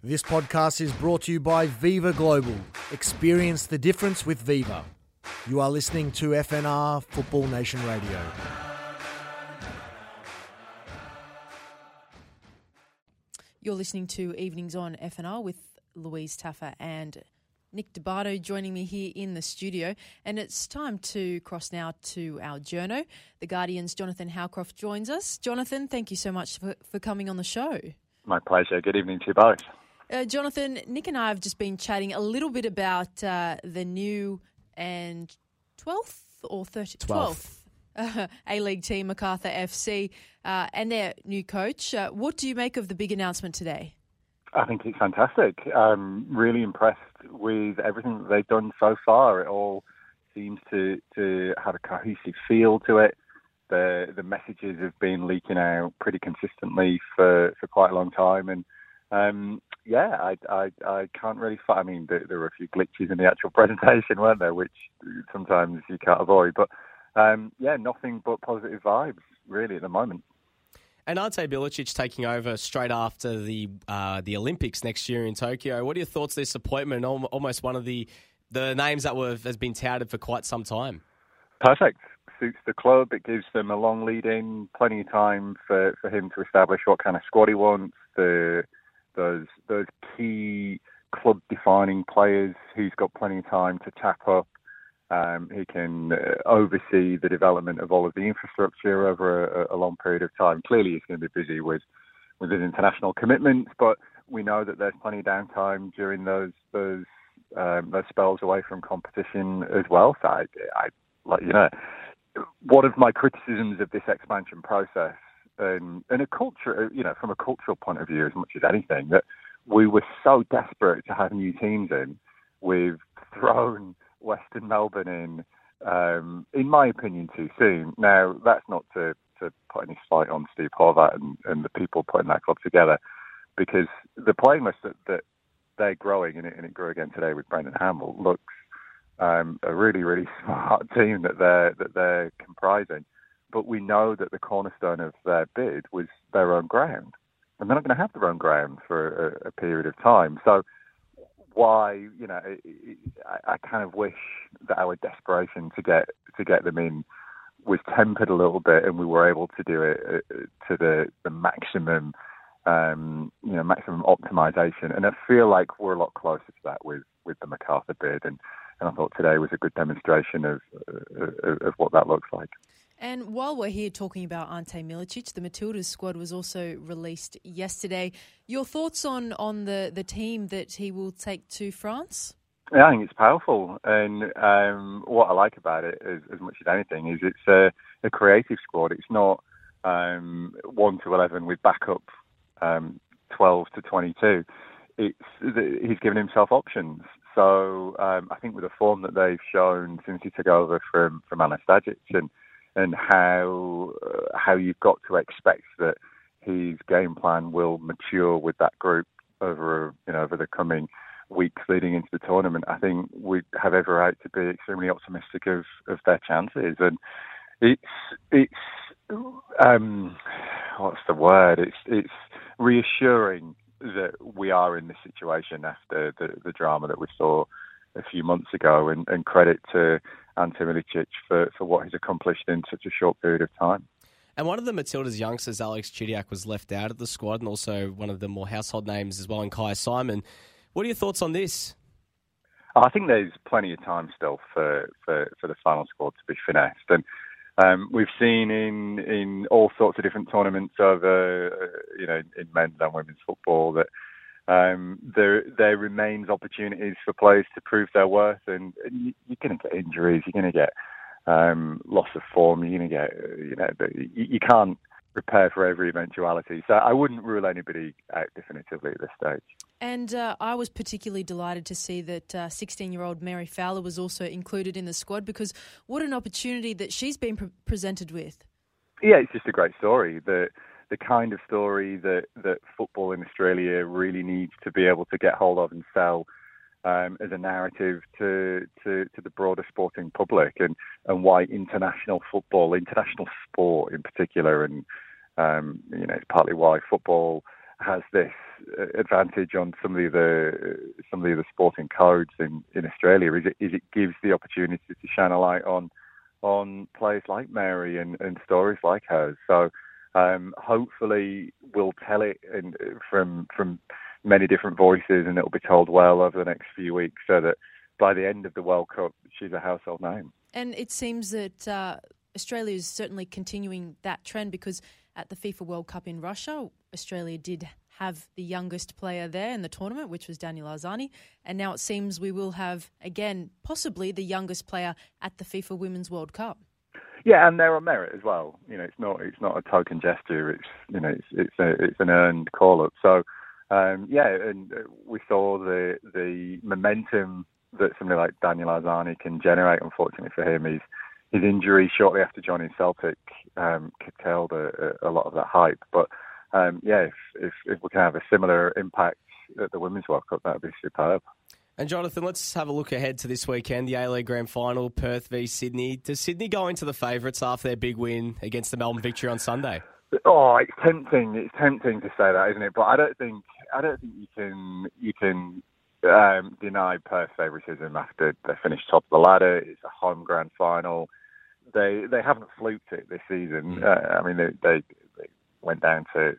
This podcast is brought to you by Viva Global. Experience the difference with Viva. You are listening to FNR Football Nation Radio. You're listening to Evenings on FNR with Louise Taffer and Nick Dubarto joining me here in the studio. And it's time to cross now to our journo. The Guardian's Jonathan Howcroft joins us. Jonathan, thank you so much for coming on the show. My pleasure. Good evening to you both. Jonathan, Nick and I have just been chatting a little bit about the new and 12th or 12th A-League team, Macarthur FC, and their new coach. What do you make of the big announcement today? I think it's fantastic. Really impressed with everything that they've done so far. It all seems to have a cohesive feel to it. The messages have been leaking out pretty consistently for quite a long time, and I can't really. I mean, there were a few glitches in the actual presentation, weren't there, which sometimes you can't avoid. But nothing but positive vibes really at the moment. And Ante Milicic taking over straight after the Olympics next year in Tokyo. What are your thoughts on this appointment? Almost one of the names that has been touted for quite some time. Perfect. Suits the club. It gives them a long lead in, plenty of time for him to establish what kind of squad he wants. Those key club defining players who's got plenty of time to tap up. He can oversee the development of all of the infrastructure over a long period of time. Clearly, he's going to be busy with his international commitments, but we know that there's plenty of downtime during those spells away from competition as well. So, one of my criticisms of this expansion process, and a culture, from a cultural point of view, as much as anything, that we were so desperate to have new teams in. We've thrown Western Melbourne in my opinion, too soon. Now, that's not to put any slight on Steve Horvath and the people putting that club together, because the playing list that they're growing, and it grew again today with Brendan Hamill, looks a really, really smart team that they're comprising. But we know that the cornerstone of their bid was their own ground, and they're not going to have their own ground for a period of time. So why, I kind of wish that our desperation to get them in was tempered a little bit, and we were able to do it to the maximum, maximum optimization. And I feel like we're a lot closer to that with the Macarthur bid, and I thought today was a good demonstration of what that looks like. And while we're here talking about Ante Milicic, the Matildas squad was also released yesterday. Your thoughts on the team that he will take to France? Yeah, I think it's powerful. And what I like about it, as much as anything, is it's a creative squad. It's not 1 to 11 with backup 12 to 22. He's given himself options. So I think with the form that they've shown since he took over from Anastajic, and how you've got to expect that his game plan will mature with that group over the coming weeks leading into the tournament, I think we have every right to be extremely optimistic of their chances. And it's what's the word? It's reassuring that we are in this situation after the drama that we saw a few months ago, and credit to Ante Milicic for what he's accomplished in such a short period of time. And one of the Matildas youngsters, Alex Chidiac, was left out of the squad, and also one of the more household names as well, in Kai Simon. What are your thoughts on this? I think there's plenty of time still for the final squad to be finessed. And we've seen in all sorts of different tournaments over, in men's and women's football, that there remains opportunities for players to prove their worth, and you're going to get injuries, you're going to get loss of form, you're going to get, you can't prepare for every eventuality. So I wouldn't rule anybody out definitively at this stage. And I was particularly delighted to see that 16-year-old Mary Fowler was also included in the squad, because what an opportunity that she's been presented with. Yeah, it's just a great story. The kind of story that football in Australia really needs to be able to get hold of and sell as a narrative to the broader sporting public, and why international football, international sport in particular, and it's partly why football has this advantage on some of the sporting codes in Australia is it gives the opportunity to shine a light on players like Mary and stories like hers. So hopefully we'll tell it from many different voices, and it'll be told well over the next few weeks, so that by the end of the World Cup, she's a household name. And it seems that Australia is certainly continuing that trend, because at the FIFA World Cup in Russia, Australia did have the youngest player there in the tournament, which was Daniel Arzani. And now it seems we will have, again, possibly the youngest player at the FIFA Women's World Cup. Yeah, and they're on merit as well. It's not a token gesture. It's an earned call-up. So, and we saw the momentum that somebody like Daniel Arzani can generate. Unfortunately for him, his injury shortly after joining Celtic curtailed a lot of that hype. But if we can have a similar impact at the Women's World Cup, that would be superb. And Jonathan, let's have a look ahead to this weekend, the A-League Grand Final, Perth v Sydney. Does Sydney go into the favourites after their big win against the Melbourne Victory on Sunday? Oh, it's tempting. It's tempting to say that, isn't it? But I don't think you can deny Perth favouritism after they finished top of the ladder. It's a home Grand Final. They haven't fluked it this season. They went down to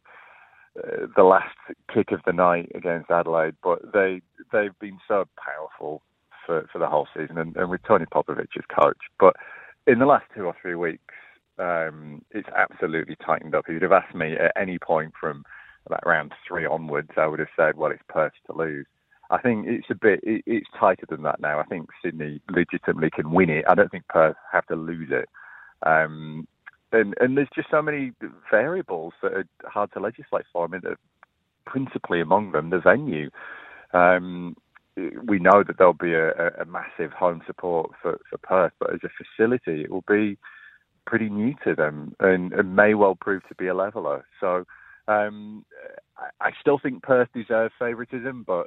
the last kick of the night against Adelaide, but they've been so powerful for the whole season, and with Tony Popovic as coach. But in the last 2 or 3 weeks, it's absolutely tightened up. If you'd have asked me at any point from about round 3 onwards, I would have said, well, it's Perth to lose. I think it's tighter than that now. I think Sydney legitimately can win it. I don't think Perth have to lose it. And there's just so many variables that are hard to legislate for. I mean, principally among them, the venue. We know that there'll be a massive home support for Perth, but as a facility, it will be pretty new to them and may well prove to be a leveller. So I still think Perth deserve favouritism, but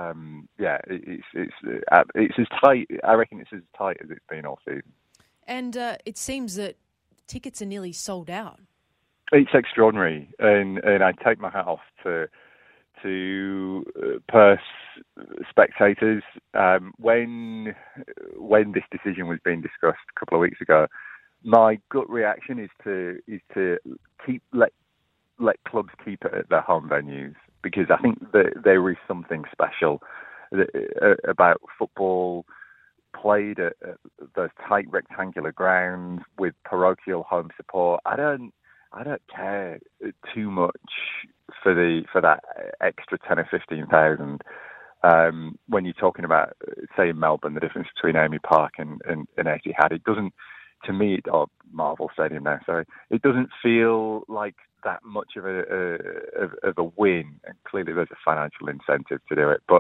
it's as tight. I reckon it's as tight as it's been all season. And it seems that tickets are nearly sold out. It's extraordinary, and I take my hat off to Perth spectators. When this decision was being discussed a couple of weeks ago, my gut reaction is to let clubs keep it at their home venues, because I think that there is something special about football played at those tight rectangular grounds with parochial home support. I don't care too much for that extra 10 or 15,000. When you're talking about, say, in Melbourne, the difference between Amy Park and Etihad, it doesn't, to me, or Marvel Stadium now, sorry, it doesn't feel like that much of a win. And clearly, there's a financial incentive to do it, but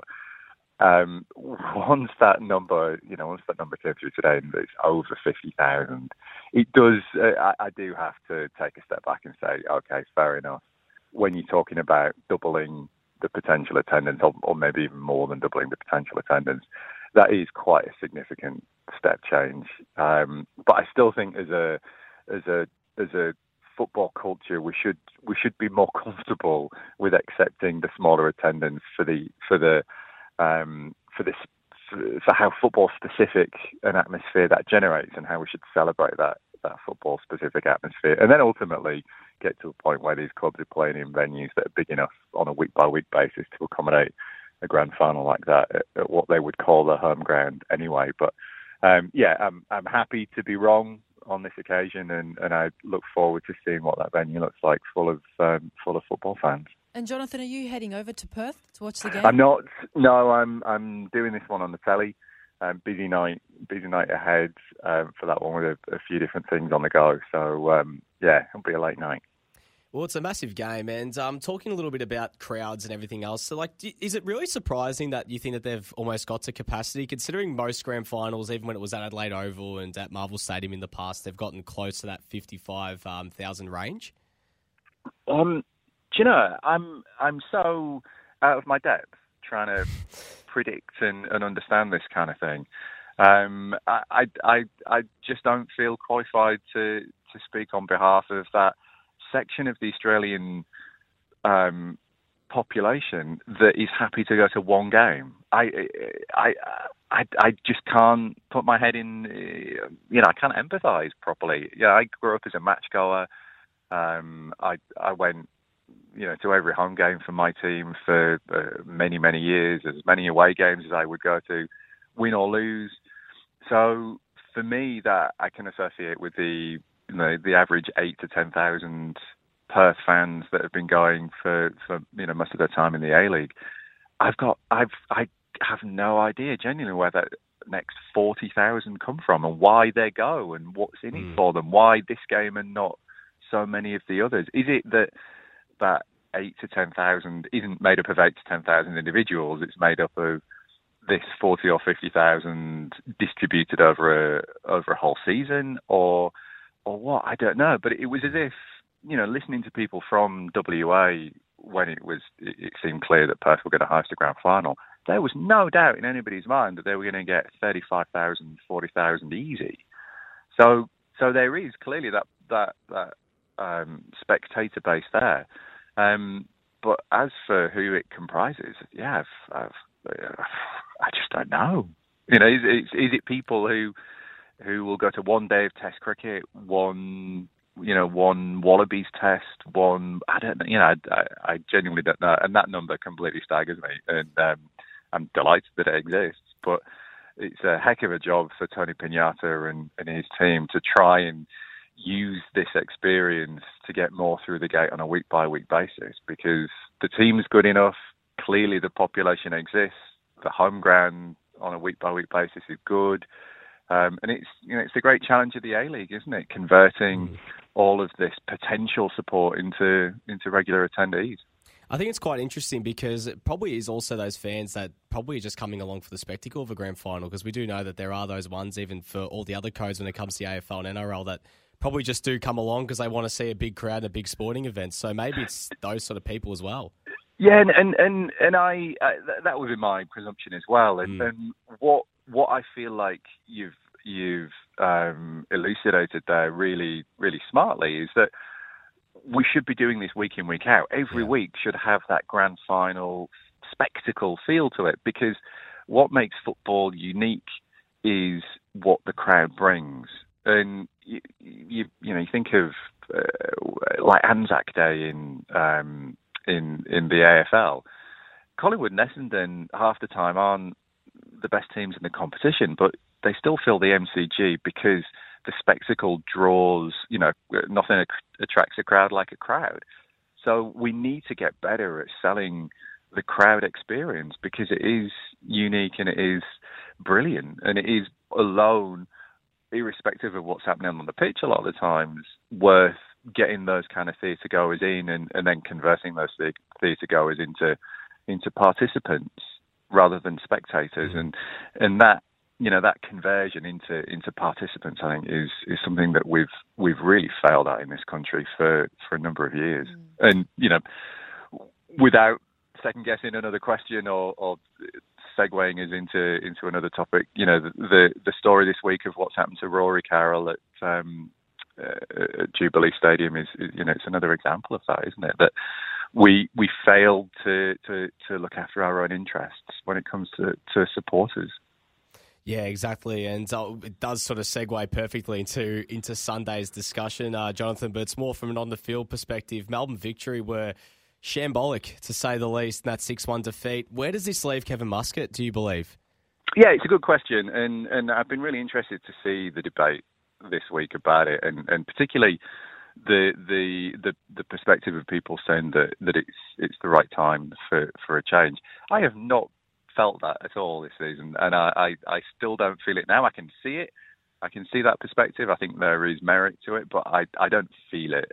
once that number came through today, and it's over 50,000, it does. I do have to take a step back and say, okay, fair enough. When you're talking about doubling the potential attendance, or maybe even more than doubling the potential attendance, that is quite a significant step change. But I still think as a football culture, we should be more comfortable with accepting the smaller attendance for how football specific an atmosphere that generates, and how we should celebrate that football specific atmosphere, and then ultimately get to a point where these clubs are playing in venues that are big enough on a week by week basis to accommodate a grand final like that at what they would call the home ground anyway. But I'm happy to be wrong on this occasion, and I look forward to seeing what that venue looks like, full of football fans. And Jonathan, are you heading over to Perth to watch the game? I'm not. No, I'm doing this one on the telly. Busy night ahead for that one with a few different things on the go. So it'll be a late night. Well, it's a massive game, and talking a little bit about crowds and everything else. So, is it really surprising that you think that they've almost got to capacity, considering most grand finals, even when it was at Adelaide Oval and at Marvel Stadium in the past, they've gotten close to that 55,000 range? Do you know, I'm so out of my depth trying to predict and understand this kind of thing. I just don't feel qualified to speak on behalf of that section of the Australian population that is happy to go to one game. I just can't put my head in. I can't empathise properly. Yeah, I grew up as a match goer. I went, to every home game for my team for many, many years, as many away games as I would go to, win or lose. So for me, that I can associate with the average 8,000 to 10,000 Perth fans that have been going for most of their time in the A-League. I have no idea genuinely where that next 40,000 come from and why they go and what's in it for them. Why this game and not so many of the others? Is it that 8,000 to 10,000 isn't made up of 8,000 to 10,000 individuals? It's made up of this 40 or 50,000 distributed over a whole season, or what? I don't know. But it was as if, listening to people from WA when it seemed clear that Perth were going to host a grand final, there was no doubt in anybody's mind that they were going to get 35,000, 40,000 easy. So there is clearly that spectator base there. But as for who it comprises, I just don't know. Is it people who will go to one day of Test cricket, one Wallabies Test, I don't know. I genuinely don't know, and that number completely staggers me. And I'm delighted that it exists, but it's a heck of a job for Tony Pignata and his team to try and use this experience to get more through the gate on a week-by-week basis, because the team's good enough. Clearly, the population exists. The home ground on a week-by-week basis is good. And it's the great challenge of the A-League, isn't it? Converting all of this potential support into regular attendees. I think it's quite interesting because it probably is also those fans that probably are just coming along for the spectacle of a grand final, because we do know that there are those ones, even for all the other codes when it comes to the AFL and NRL, that probably just do come along because they want to see a big crowd and a big sporting event. So maybe it's those sort of people as well. Yeah, and I that was in my presumption as well. And what I feel like you've elucidated there really, really smartly is that we should be doing this week in, week out. Every week should have that grand final spectacle feel to it, because what makes football unique is what the crowd brings. And you think of like Anzac Day in the AFL. Collingwood and Essendon half the time aren't the best teams in the competition, but they still fill the MCG because the spectacle draws, nothing attracts a crowd like a crowd. So we need to get better at selling the crowd experience, because it is unique and it is brilliant, and it is alone, irrespective of what's happening on the pitch a lot of the times, worth getting those kind of theatre goers in and then converting those theatre goers into participants rather than spectators. And that, that conversion into participants, I think, is something that we've really failed at in this country for a number of years. And without second guessing another question or segueing us into another topic, the story this week of what's happened to Rory Carroll at Jubilee Stadium is it's another example of that, isn't it? That we failed to look after our own interests when it comes to supporters. Yeah, exactly, and it does sort of segue perfectly into Sunday's discussion, Jonathan. But it's more from an on-the-field perspective. Melbourne Victory were shambolic, to say the least, in that 6-1 defeat. Where does this leave Kevin Muscat, do you believe? Yeah, it's a good question, and I've been really interested to see the debate this week about it, and particularly the perspective of people saying that it's the right time for a change. I have not felt that at all this season, and I still don't feel it now. I can see it. I can see that perspective. I think there is merit to it, but I don't feel it.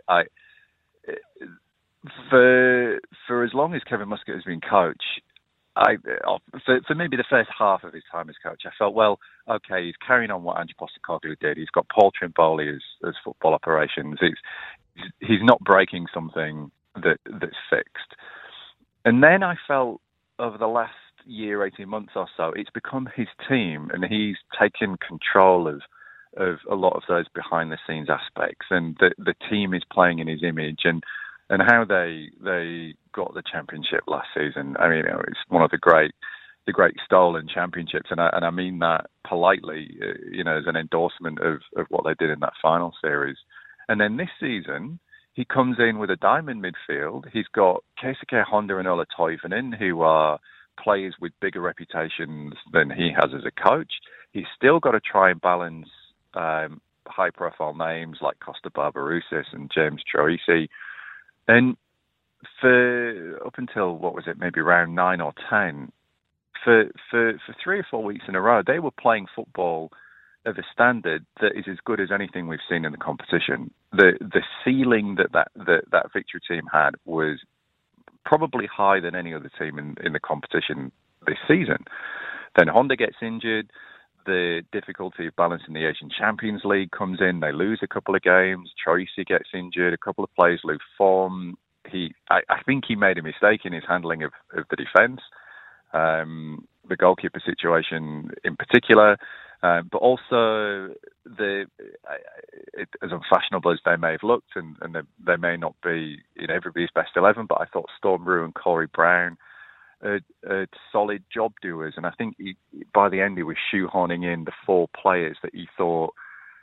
For as long as Kevin Muscat has been coach, for maybe the first half of his time as coach, I felt, well, okay, he's carrying on what Ange Postecoglou did. He's got Paul Trimboli as football operations. He's not breaking something that's fixed. And then I felt over the last year, 18 months or so, it's become his team, and he's taken control of a lot of those behind the scenes aspects, and the team is playing in his image, and how they got the championship last season. I mean, it's one of the great stolen championships, and I mean that politely, as an endorsement of what they did in that final series. And then this season, he comes in with a diamond midfield. He's got Keisuke Honda and Ola Toivonen, who are players with bigger reputations than he has as a coach. He's still got to try and balance high-profile names like Costa Barbarouses and James Troisi. And up until, maybe round 9 or 10, for 3 or 4 weeks in a row, they were playing football of a standard that is as good as anything we've seen in the competition. The ceiling that Victory team had was probably higher than any other team in the competition this season. Then Honda gets injured. The difficulty of balancing the Asian Champions League comes in. They lose a couple of games. Troisi gets injured. A couple of players lose form. I think he made a mistake in his handling of the defence. The goalkeeper situation in particular, but also as unfashionable as they may have looked, and they may not be in everybody's best 11, but I thought Storm Brew and Corey Brown are solid job doers, and I think by the end he was shoehorning in the 4 players that he thought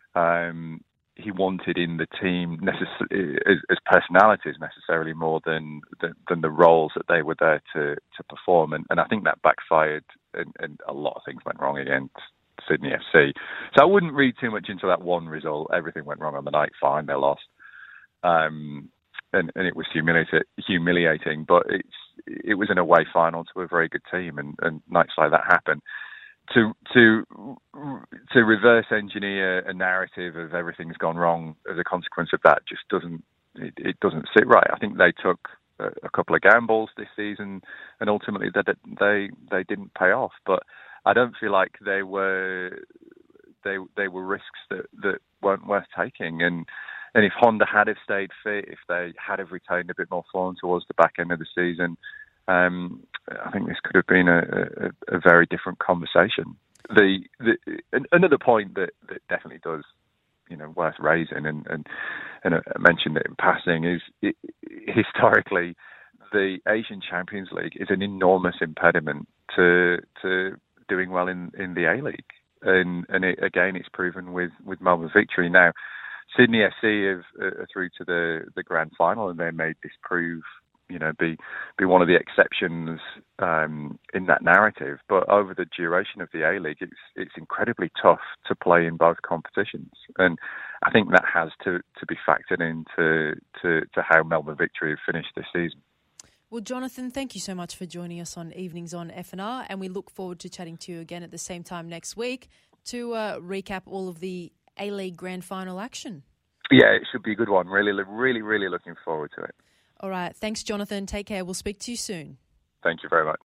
he wanted in the team as personalities necessarily more than the roles that they were there to perform. And I think that backfired and a lot of things went wrong against Sydney FC. So I wouldn't read too much into that one result. Everything went wrong on the night. Fine, they lost. And it was humiliating, but it was an away final to a very good team, and nights like that happen. To reverse engineer a narrative of everything's gone wrong as a consequence of that just doesn't sit right. I think they took a couple of gambles this season, and ultimately they didn't pay off. But I don't feel like they were risks that weren't worth taking. And if Honda had have stayed fit, if they had have retained a bit more form towards the back end of the season, I think this could have been a very different conversation. Another point that definitely does, worth raising, and I mentioned it in passing, is historically the Asian Champions League is an enormous impediment to doing well in the A-League, and it's proven with Melbourne Victory. Now, Sydney FC are through to the grand final, and they may disprove, be one of the exceptions in that narrative. But over the duration of the A-League, it's incredibly tough to play in both competitions, and I think that has to be factored into how Melbourne Victory have finished this season. Well, Jonathan, thank you so much for joining us on Evenings on FNR, and we look forward to chatting to you again at the same time next week to recap all of the A-League grand final action. Yeah, it should be a good one. Really, really, really looking forward to it. All right. Thanks, Jonathan. Take care. We'll speak to you soon. Thank you very much.